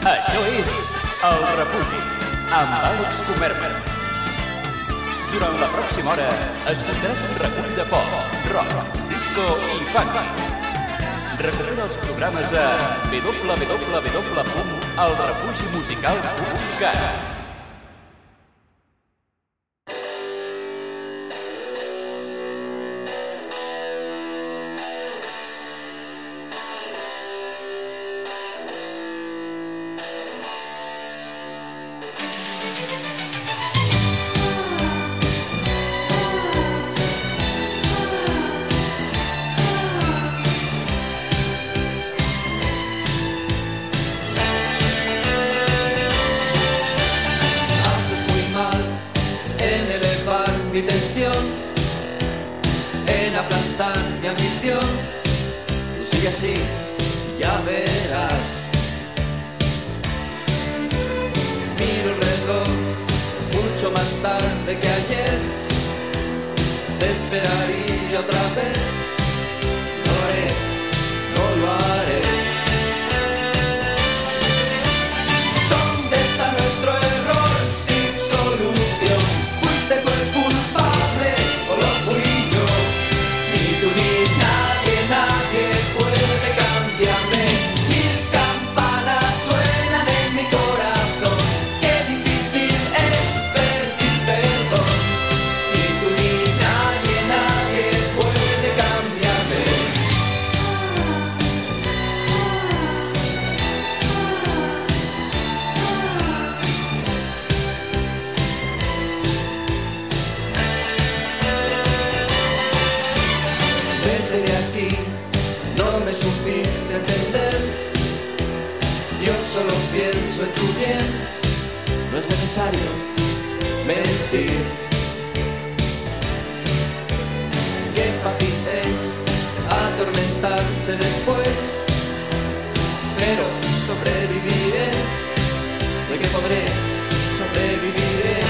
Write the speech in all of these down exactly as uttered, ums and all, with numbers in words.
Això és El Refugi, amb Àlex Comerma. Durant la pròxima hora escoltaràs un recull de pop, rock, disco i funk. Recupera els programes a w w w punt el refugi musical punt cat. En aplastar mi ambición, tú sigue así, ya verás. Miro el reloj, mucho más tarde que ayer. Te esperaría otra vez. No lo haré, no lo haré. ¿Dónde está nuestro error sin solución? ¿Fuiste tú el culpable o lo fui yo? Ni tú ni nadie, nadie puede cambiarme. Mil campanas suenan en mi corazón. Qué difícil es pedir perdón. Ni tú ni nadie, nadie puede cambiarme. Vete de aquí, no me supiste entender. Yo solo pienso en tu bien. No es necesario mentir. Qué fácil es atormentarse después, pero sobreviviré. Sé que podré, sobreviviré.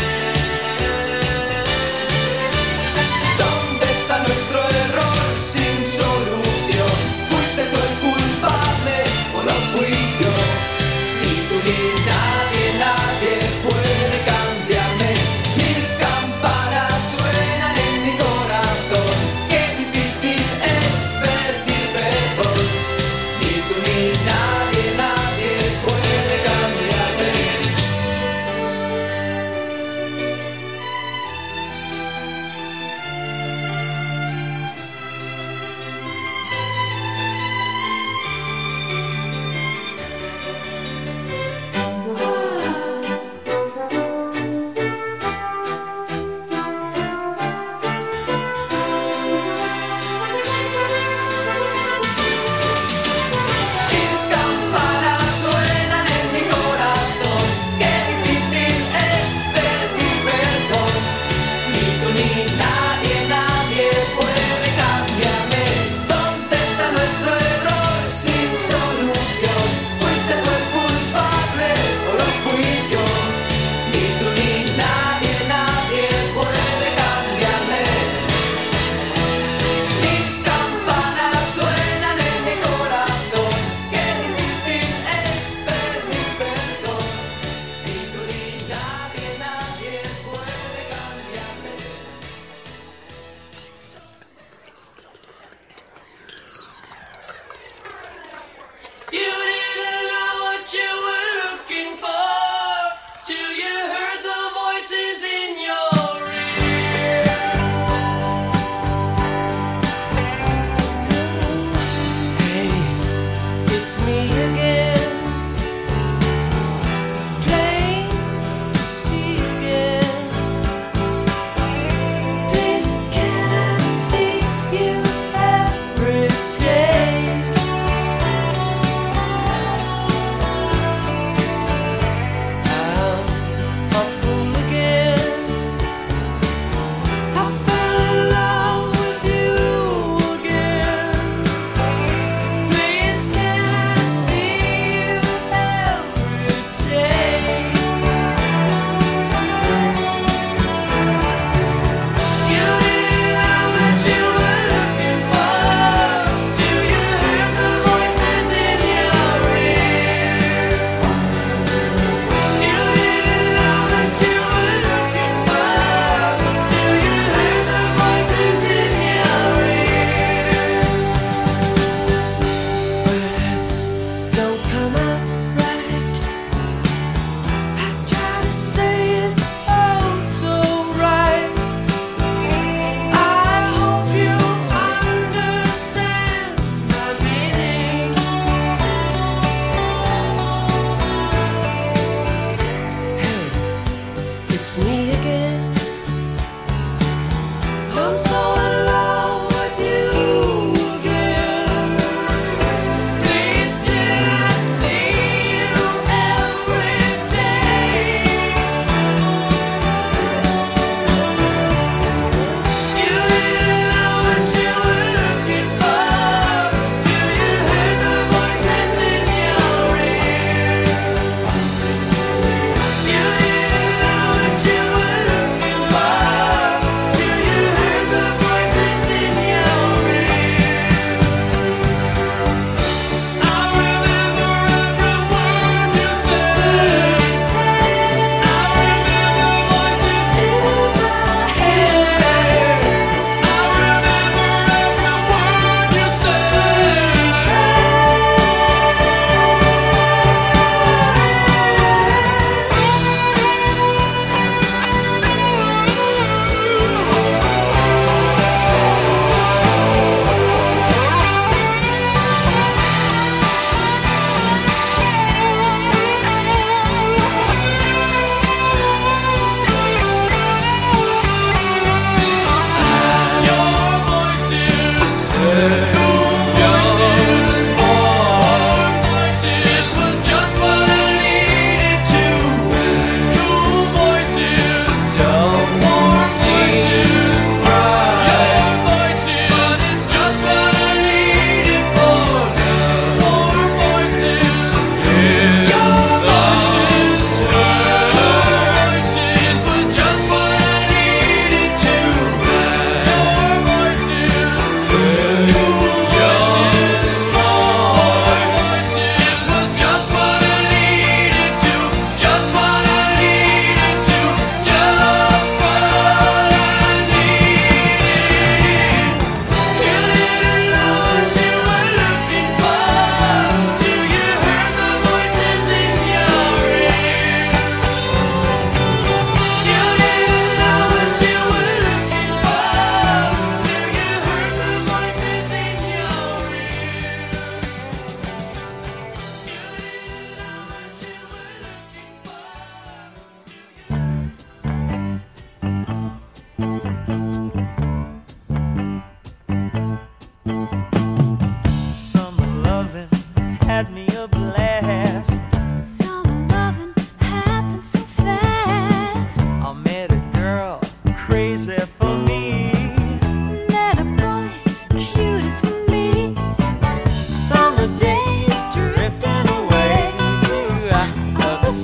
¿Dónde está nuestro error sin solución? ¿Fuiste tú el culpable o lo fui yo? Ni tú ni nadie, nadie puede cambiarme. Mil campanas suenan en mi corazón. Qué difícil es pedir perdón. Ni tú ni nadie, nadie puede cambiarme.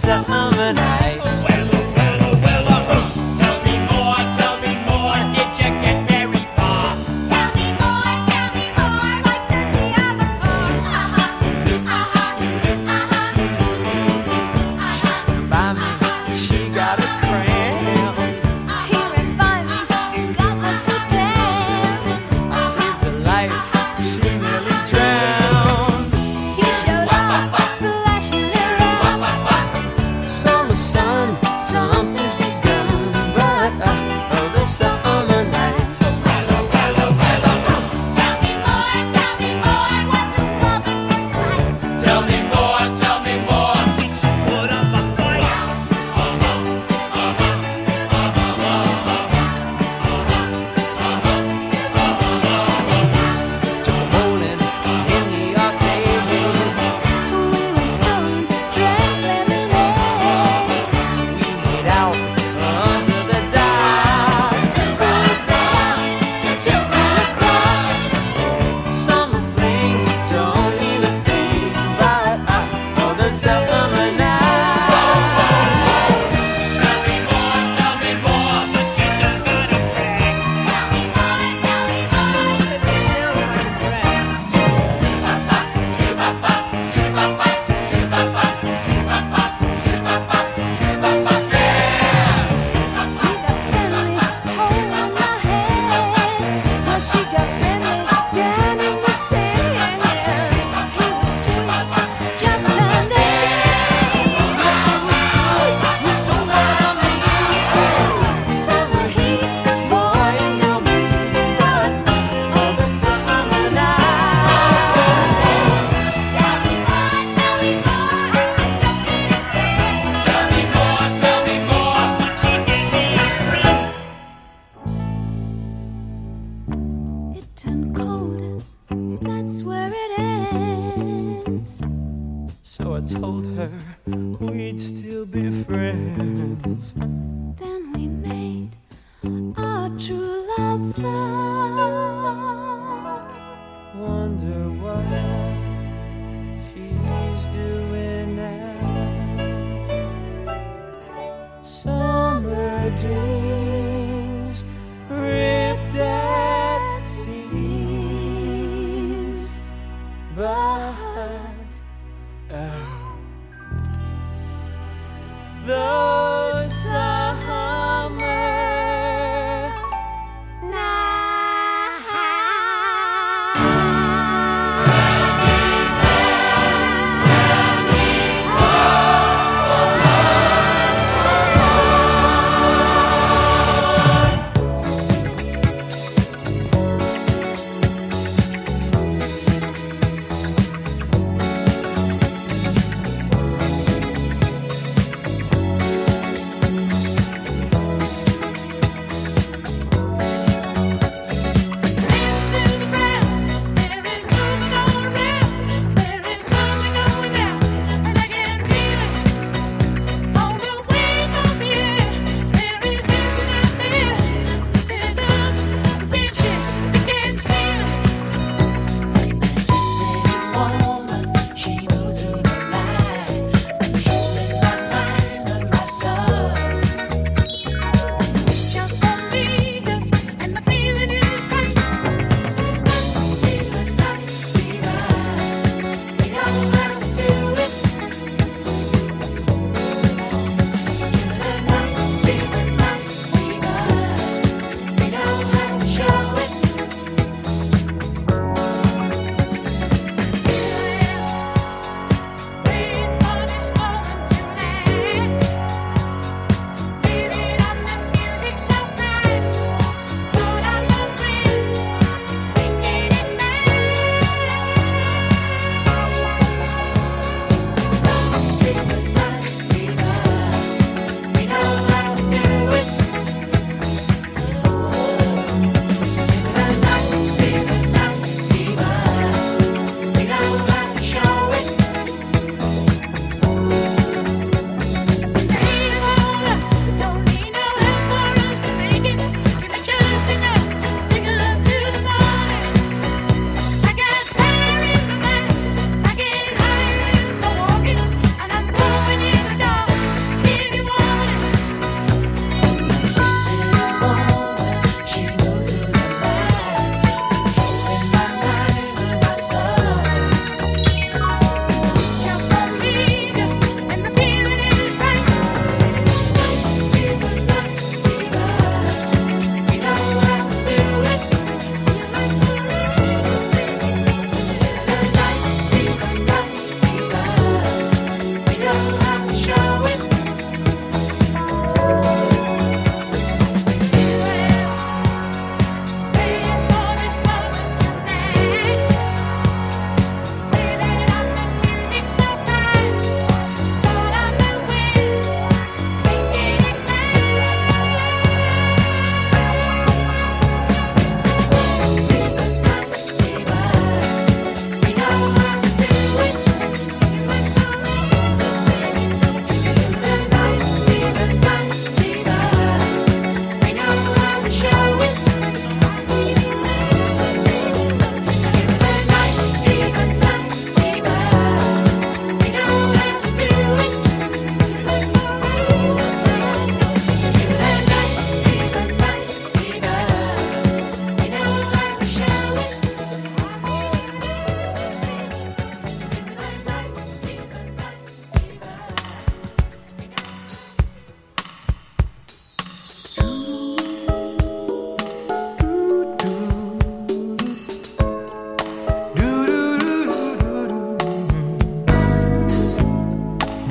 summer nights. Well, well, well, well, tell me more, tell me more. Did you get very far? Tell me more, tell me more. Like does he have a car? Uh-huh, uh-huh, uh-huh. She swam by me, she got a cramp. Here and by me, got me so damn. I saved her life, she nearly drowned. He showed up, splashing around. Summer sun, something's begun. But uh, oh, the summer nights. Tell me more, tell me more. Was it love at first sight? Tell me more, tell me more. Did you put up a fight? Took a bowling in the arcade. We went strolling, drank lemonade. We made out under the dark. Boys down, till ten o'clock. Summer fling don't mean a thing, but uh, oh, the summer nights. Tell me more, tell me more. But you don't gotta brag. Tell me more, tell me more. 'Cause he sounds like a drag. He got friendly, holding my hand. Well, she got friendly, down in the sand. He was sweet, just under ten. Yeah, she was good, you know what I mean. Summer heat, boy, ain't gonna be but Oh, the summer nights. Tell me more, tell me more. I'm stuck in his head. Tell me more, tell me more. Would you give me a friend? It turned cold, that's where it ends. So I told her we'd still be friends. Then we made our true love vow. Wonder what she's doing now. Summer dreams ripped at seams, but oh, those summer Night.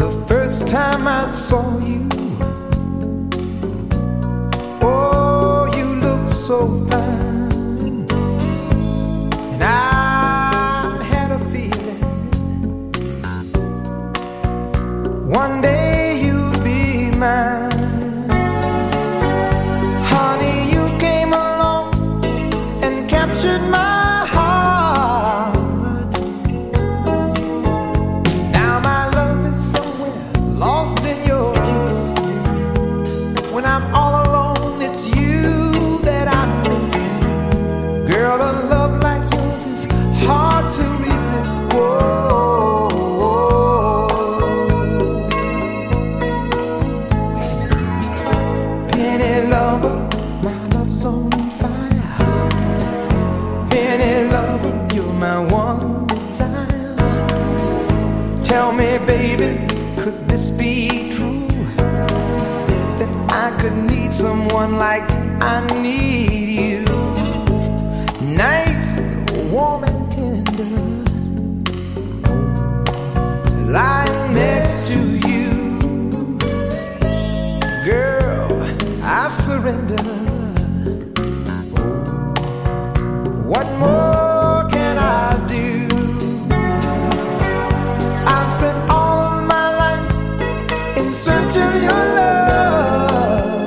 The first time I saw you, oh, you looked so fine, and I had a feeling one day you'd be mine. Honey, you came along and captured my heart. Now my love is somewhere lost in your kiss. When I'm all alone, it's you that I miss. Girl, a love like yours is hard to resist. Whoa, penny lover, my love's on fire. Penny lover, you're my one desire. Tell me, baby, could this be true? That I could need someone like I need you. Nights warm and tender, lying next to you. Girl, I surrender. What more can I do? I spent all of my life in search of your love.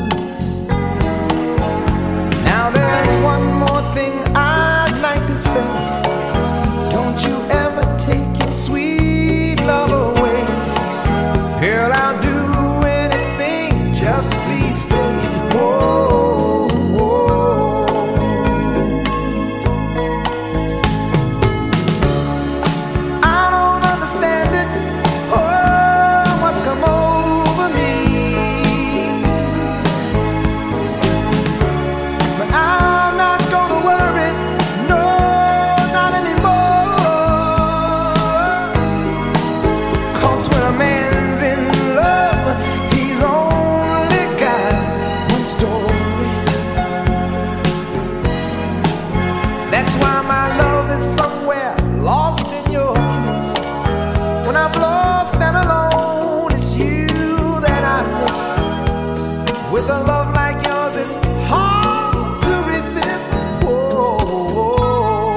Now there's one more thing I'd like to say. Don't you ever take your sweet love away. Girl, I'll do anything, just please stay. Whoa, whoa. I don't understand it, oh, what's come over me. But I'm not gonna worry, no, not anymore. 'Cause when a man's in love, he's only got one story. That's why my love is somewhere lost in your kiss. When I'm lost and alone, it's you that I miss. With a love like yours, it's hard to resist. Whoa,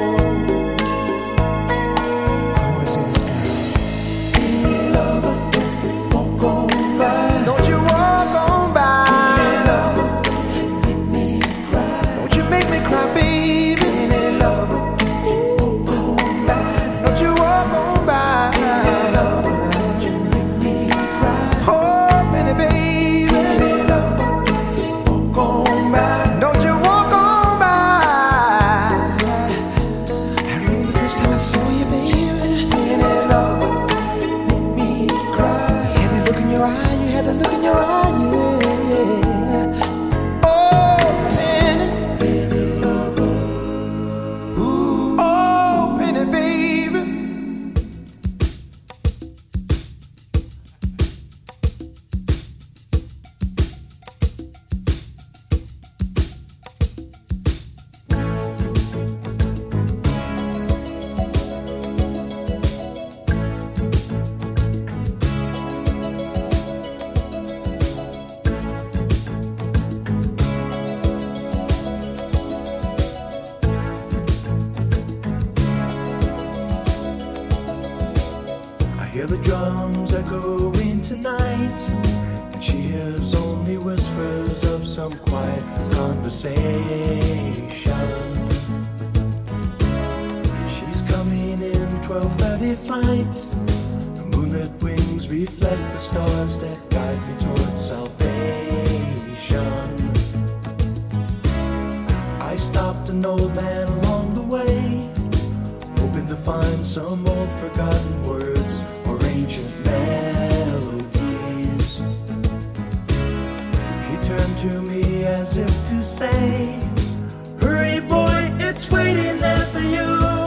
I wanna say this, girl. Penny lover, don't walk on by. Don't you walk on by. Penny lover, don't you make me cry. Don't you make me cry, baby. Penny lover, don't you walk on by. Don't you walk on by. Penny lover, don't you make me cry. Oh, penny baby. Penny lover, don't you walk on by. Don't you walk on by. I remember the first time I saw you, baby. Penny lover, make me cry. You had that look in your eye, you had that look in your eye, yeah. Oh, penny, penny lover. Ooh, oh, penny baby. I hear the drums echoing tonight, and she hears only whispers of some quiet conversation. She's coming in twelve thirty flight. The moonlit wings reflect the stars that guide me towards salvation. I stopped an old man along the way, hoping to find some old forgotten words or ancient melodies. He turned to me as if to say, hurry boy, it's waiting there for you.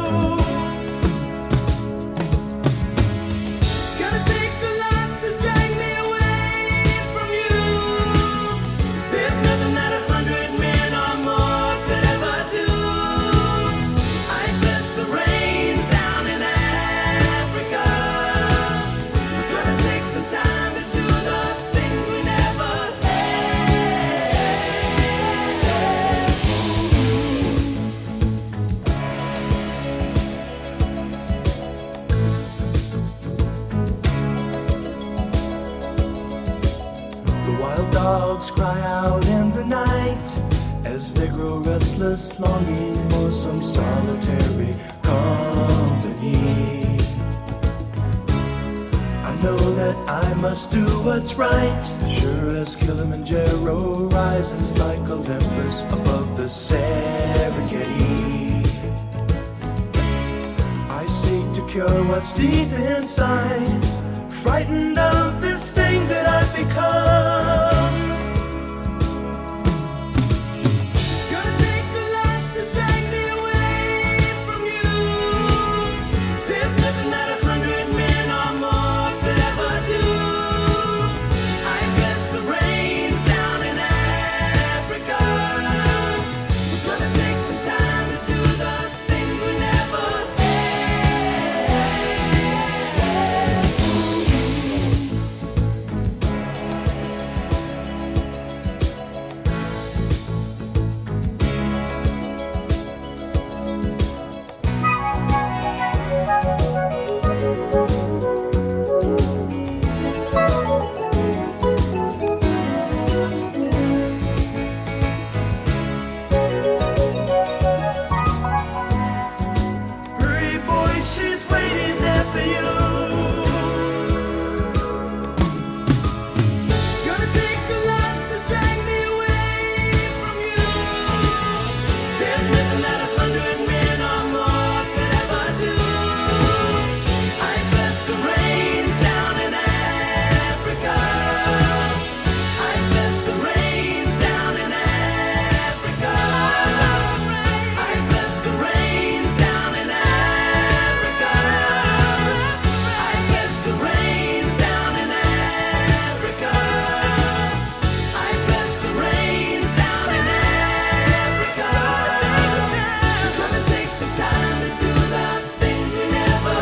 It's gonna take a lot to drag me away from you. There's nothing that a hundred men or more could ever do. I bless the rains down in Africa. dogs cry out in the night as they grow restless, longing for some solitary company. I know that I must do what's right, sure as Kilimanjaro rises like Olympus above the Serengeti. I seek to cure what's deep inside, frightened of this thing that I've become. It's gonna take a lot to drag me away from you. There's nothing that a hundred men or more could ever do. I guess the rain's down in Africa. We're gonna take some time to do the things we never Hurry, boy, she's waiting there for you. It's gonna take a lot to drag me away from you. There's nothing that a hundred men or more could ever do. I guess the rain's down in Africa. I guess the rain's down in Africa. I guess the rain's down in Africa. I guess the rain's down in Africa. I guess the rain's down in Africa. It's gonna take some time to do the things we never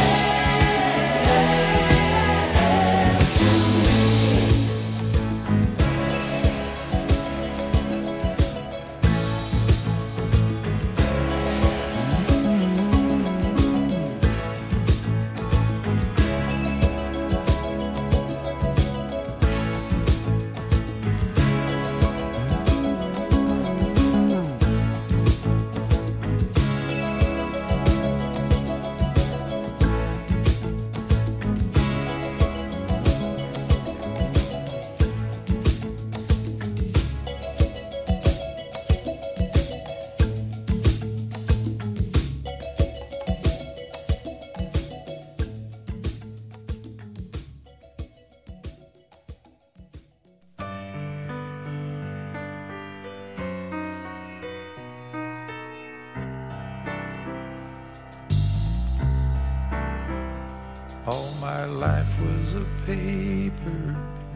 All my life was a paper,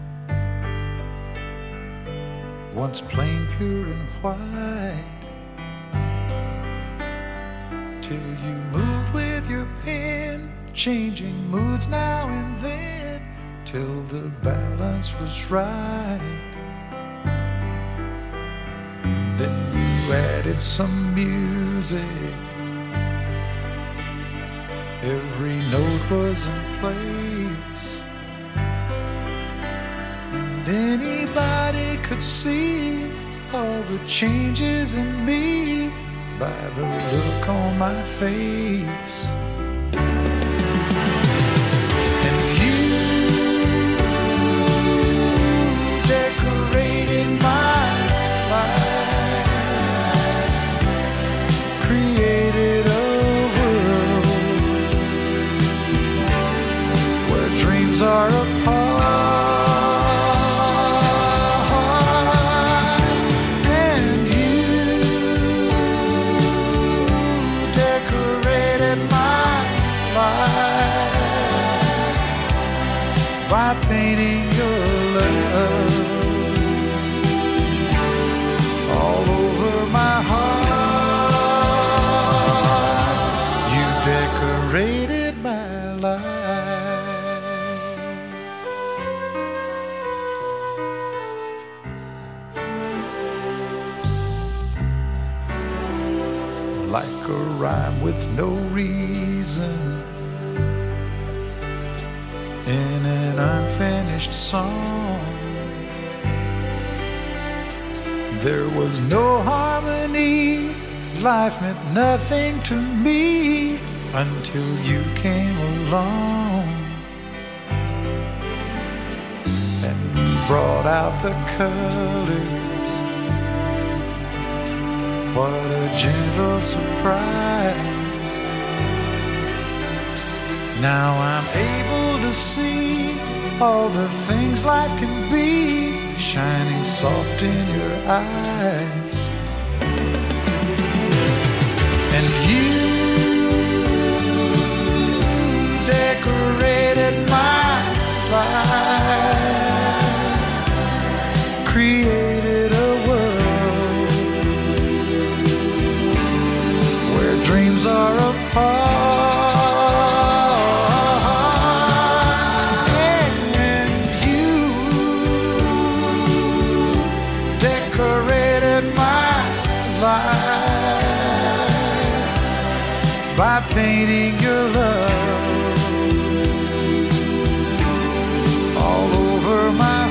once plain, pure, and white, till you moved with your pen, changing moods now and then, till the balance was right. Then you added some music, every note was in place, and anybody could see all the changes in me by the look on my face. And you decorated my life, created a dreams are apart, and you decorated my life by painting your love all over my heart. You decorated my life. Like a rhyme with no reason in an unfinished song, There was no harmony, life meant nothing to me until you came along and brought out the colors. What a gentle surprise. Now I'm able to see all the things life can be, shining soft in your eyes. And you decorated my life, created a world where dreams are apart. By painting your love all over my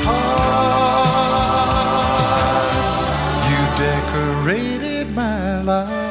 heart, you decorated my life.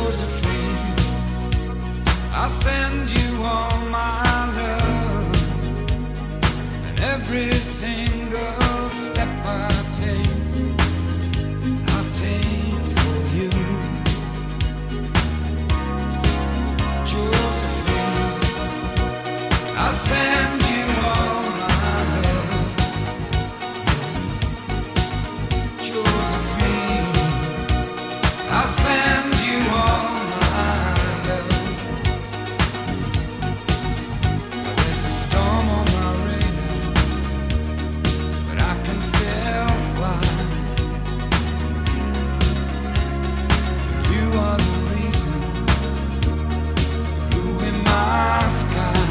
Josephine, I send you all my love, and every single step I take, I take for you. Josephine, I send you all my love. Josephine, I send you all my love. There's a storm on my radar, but I can still fly. You are the reason, blue in my sky.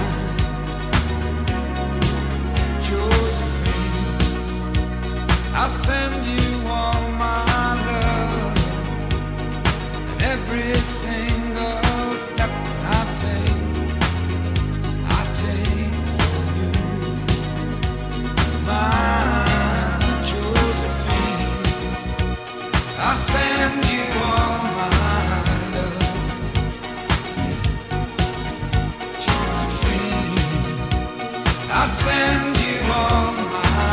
Josephine, I send you all my love, and every single step that I take, I take for you. My Josephine, I send you all my love. Josephine, I send you all my love.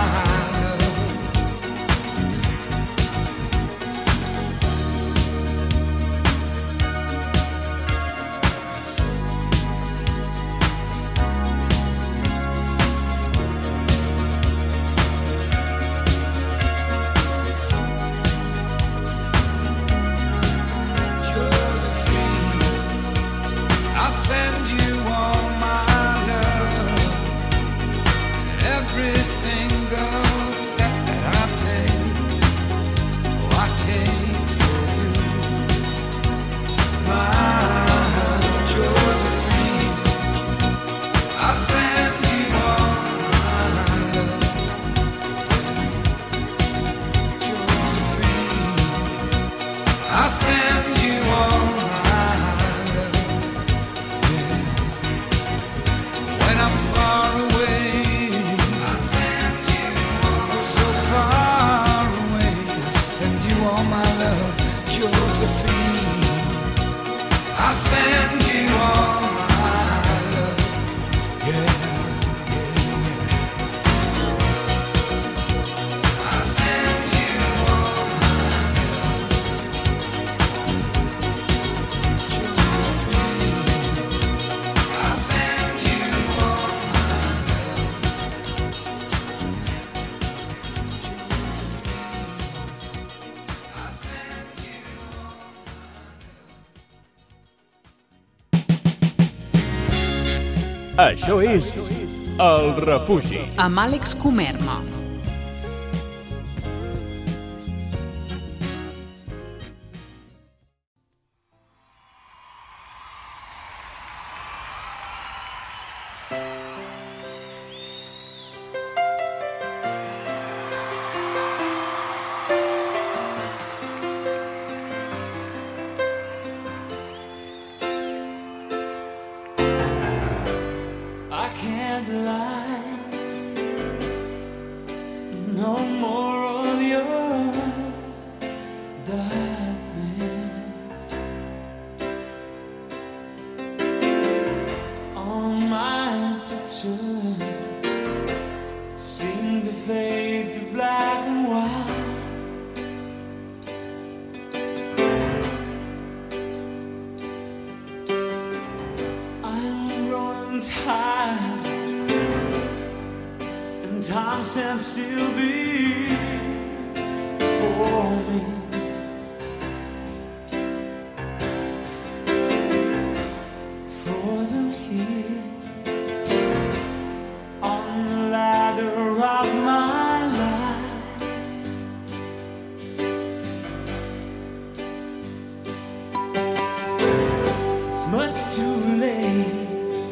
Josephine, I send you all my love, and every single step that I take, oh, I take for you. My Josephine, I send you all my love. Josephine, I send you all my love. Yeah. When I'm far away, I send you oh so far away. I send you all my love, Josephine. I send you all my love. Yeah, yeah, yeah. I send you all my love, Josephine. I send you all my love, Josephine. I send you all. Això és El Refugi. Amb Àlex Comerma. I can't lie. No more of your darkness. All my pictures seem to fade to black and white. I'm growing tired, and time stands still before me. Frozen here on the ladder of my life. It's much too late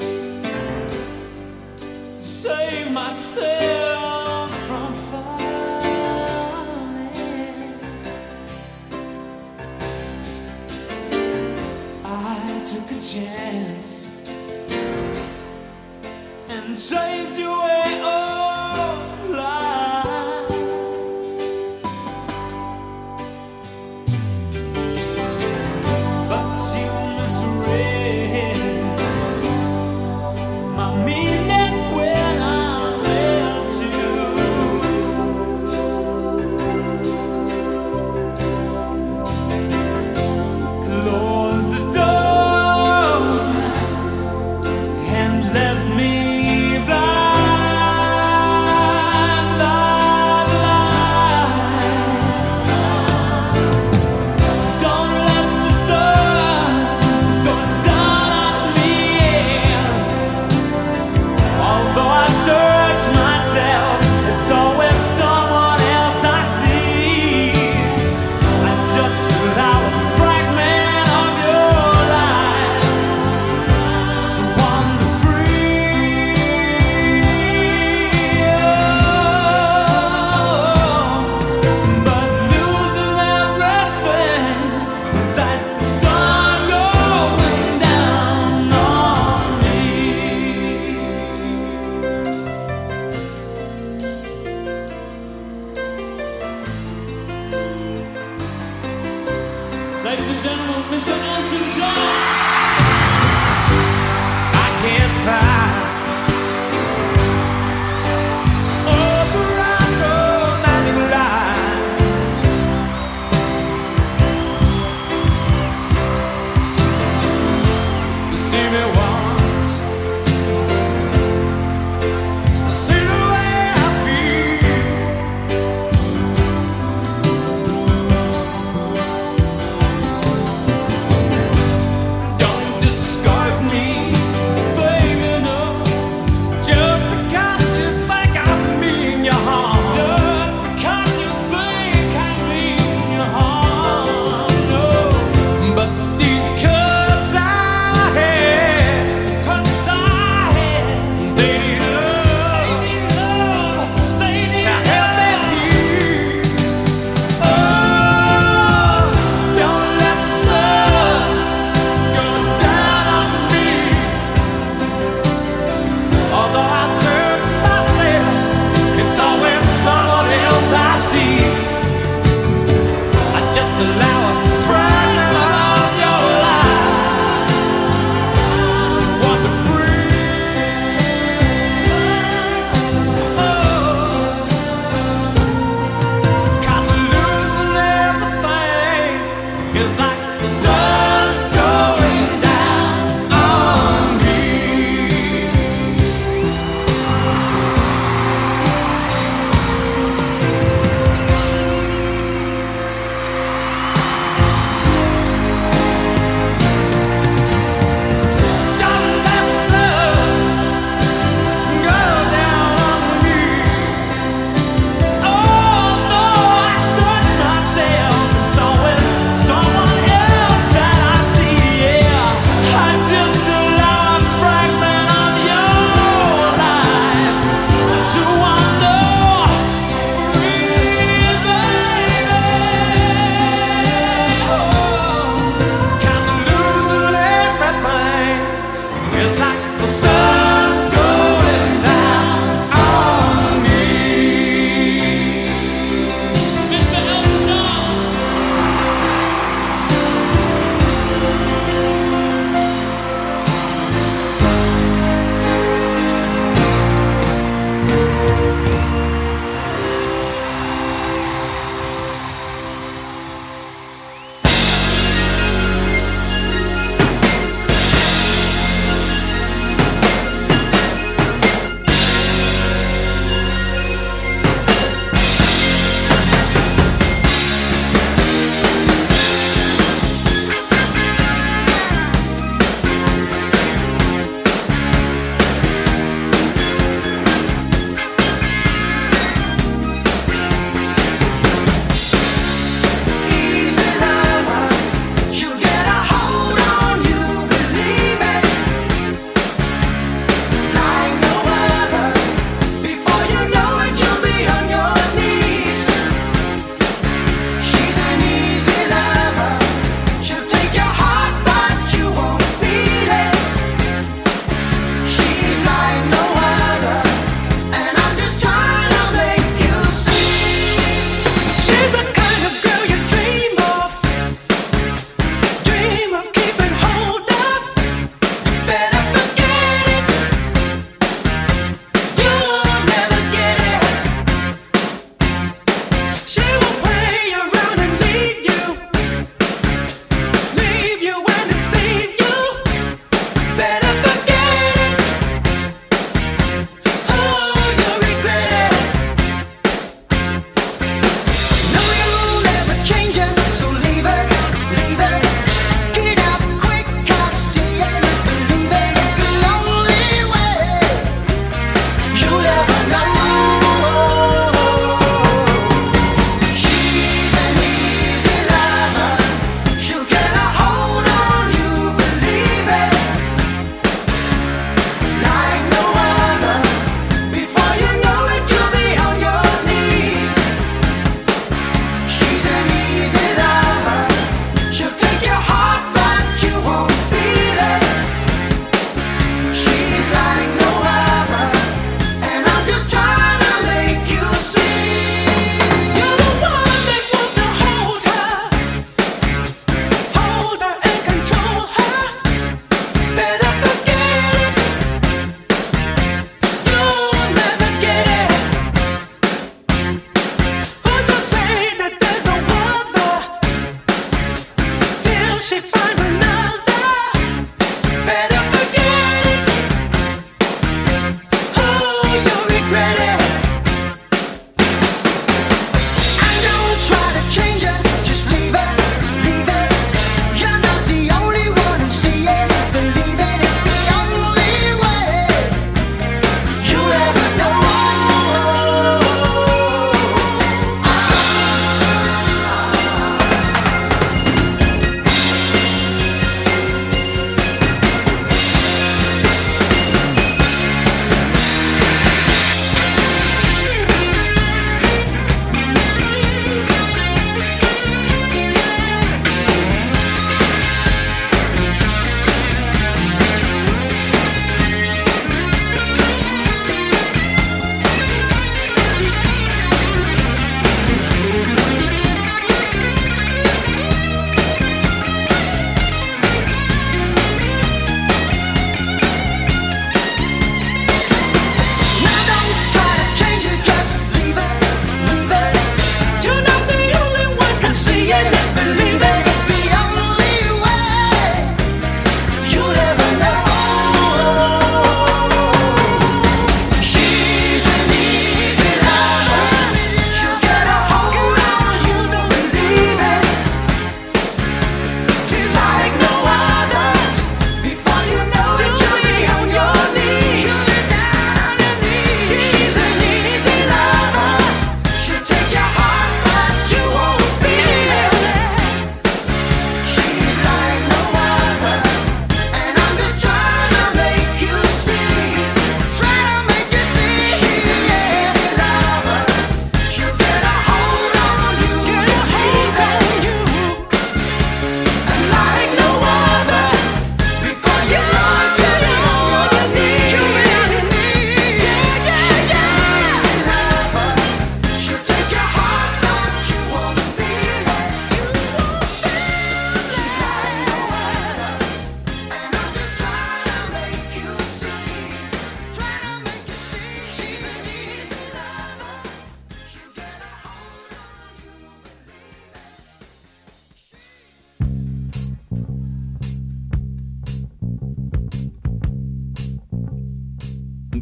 to save myself from falling. I took a chance and chased you away all life. But you Mister Elton John. I can't find all the right romantic line. You see me once, see the way I feel. Don't discard me, baby, no.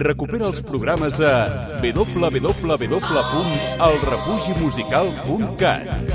Recupera els programes a w w w punt el refugi musical punt cat.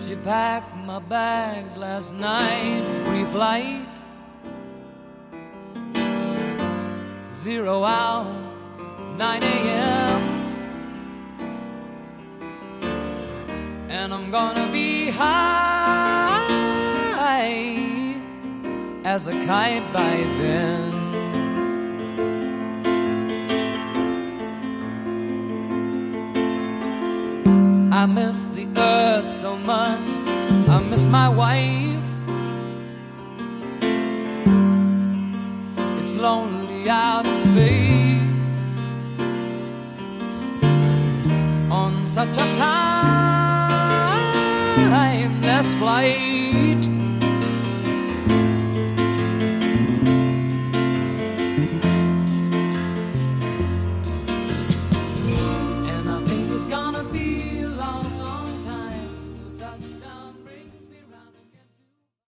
She packed my bags last night, pre-flight. Zero hour, nine a.m. And I'm gonna be high as a kite by then. I miss the earth so much, I miss my wife. It's lonely out in space on such a timeless flight.